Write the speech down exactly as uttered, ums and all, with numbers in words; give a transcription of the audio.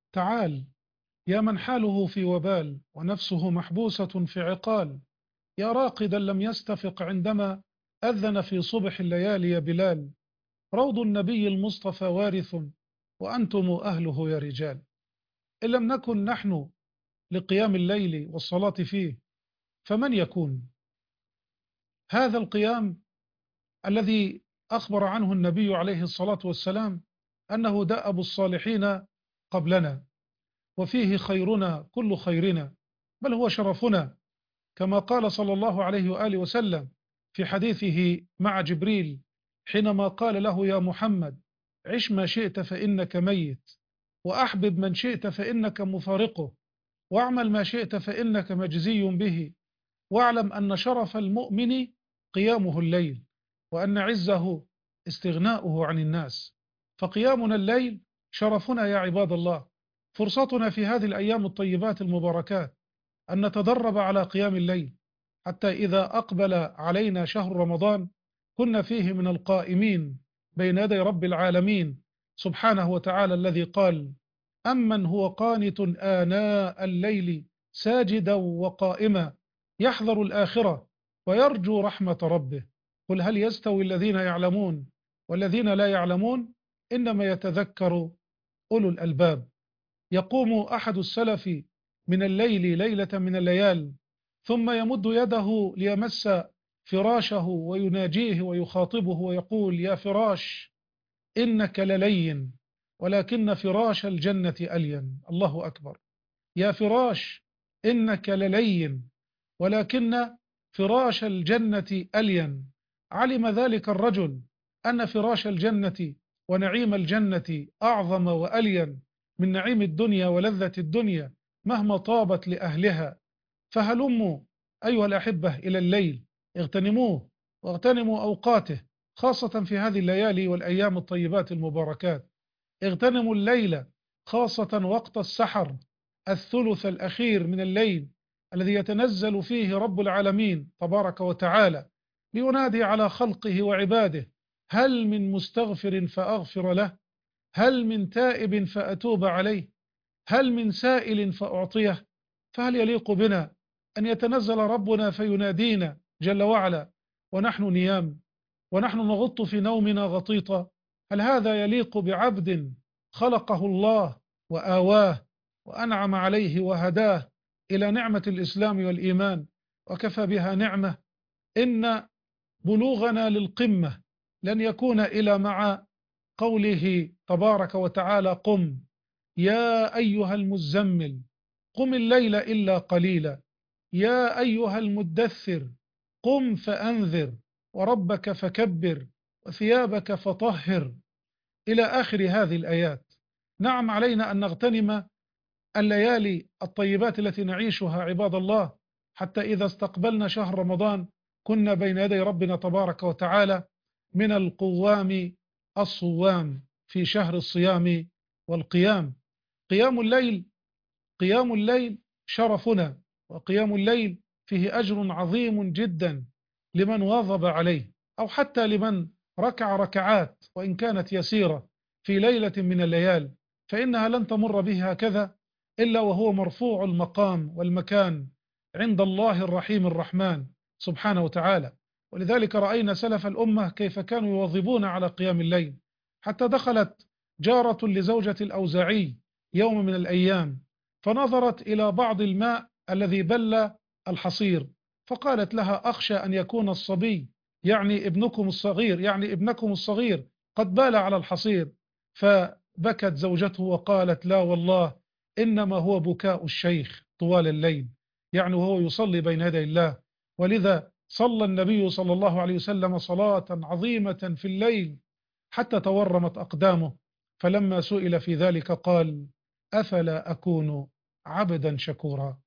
تعال يا من حاله في وبال ونفسه محبوسة في عقال، يا راقدا لم يستفق عندما أذن في صبح الليالي يا بلال. روض النبي المصطفى وارث وأنتم أهله يا رجال. إن لم نكن نحن لقيام الليل والصلاة فيه فمن يكون؟ هذا القيام الذي أخبر عنه النبي عليه الصلاة والسلام أنه دأب الصالحين قبلنا، وفيه خيرنا كل خيرنا، بل هو شرفنا، كما قال صلى الله عليه وآله وسلم في حديثه مع جبريل حينما قال له: يا محمد، عش ما شئت فإنك ميت، وأحبب من شئت فإنك مفارقه، واعمل ما شئت فإنك مجزي به، واعلم أن شرف المؤمن قيامه الليل، وأن عزه استغناؤه عن الناس. فقيامنا الليل شرفنا يا عباد الله، فرصتنا في هذه الأيام الطيبات المباركات أن نتدرب على قيام الليل، حتى إذا أقبل علينا شهر رمضان كنا فيه من القائمين بين يدي رب العالمين سبحانه وتعالى، الذي قال: أمن هو قانت آناء الليل ساجدا وقائما يحذر الآخرة ويرجو رحمة ربه. قل هل يستوي الذين يعلمون والذين لا يعلمون؟ إنما يتذكر أولو الألباب. يقوم أحد السلف من الليل ليلة من الليال ثم يمد يده ليمس فراشه ويناجيه ويخاطبه ويقول: يا فراش إنك للين ولكن فراش الجنة ألين. الله أكبر. يا فراش إنك للين ولكن فراش الجنة ألين. علم ذلك الرجل أن فراش الجنة ونعيم الجنة أعظم وألين من نعيم الدنيا ولذة الدنيا مهما طابت لأهلها. فهلموا أيها الأحبة إلى الليل، اغتنموه واغتنموا أوقاته، خاصة في هذه الليالي والأيام الطيبات المباركات. اغتنموا الليل خاصة وقت السحر، الثلث الأخير من الليل الذي يتنزل فيه رب العالمين تبارك وتعالى لينادي على خلقه وعباده: هل من مستغفر فأغفر له؟ هل من تائب فأتوب عليه؟ هل من سائل فأعطيه؟ فهل يليق بنا أن يتنزل ربنا فينادينا جل وعلا ونحن نيام، ونحن نغط في نومنا غطيطا؟ هل هذا يليق بعبد خلقه الله وآواه وأنعم عليه وهداه إلى نعمة الإسلام والإيمان، وكفى بها نعمة؟ إن بلوغنا للقمة لن يكون إلى مع قوله تبارك وتعالى: قم يا أيها المزمل قم الليل إلا قليلا، يا أيها المدثر قم فأنذر، وربك فكبر، وثيابك فطهر، إلى آخر هذه الآيات. نعم، علينا أن نغتنم الليالي الطيبات التي نعيشها عباد الله، حتى إذا استقبلنا شهر رمضان كنا بين يدي ربنا تبارك وتعالى من القوام الصوام في شهر الصيام والقيام. قيام الليل قيام الليل شرفنا، وقيام الليل فيه أجر عظيم جدا لمن واظب عليه، أو حتى لمن ركع ركعات وإن كانت يسيرة في ليلة من الليال، فإنها لن تمر به هكذا إلا وهو مرفوع المقام والمكان عند الله الرحيم الرحمن سبحانه وتعالى. ولذلك رأينا سلف الأمة كيف كانوا يواظبون على قيام الليل، حتى دخلت جارة لزوجة الأوزاعي يوم من الأيام فنظرت إلى بعض الماء الذي بل الحصير، فقالت لها: أخشى أن يكون الصبي، يعني ابنكم الصغير يعني ابنكم الصغير قد بال على الحصير. فبكت زوجته وقالت: لا والله، إنما هو بكاء الشيخ طوال الليل، يعني وهو يصلي بين يدي الله. ولذا صلى النبي صلى الله عليه وسلم صلاة عظيمة في الليل حتى تورمت أقدامه، فلما سئل في ذلك قال: أفلا أكون عبدا شكورا.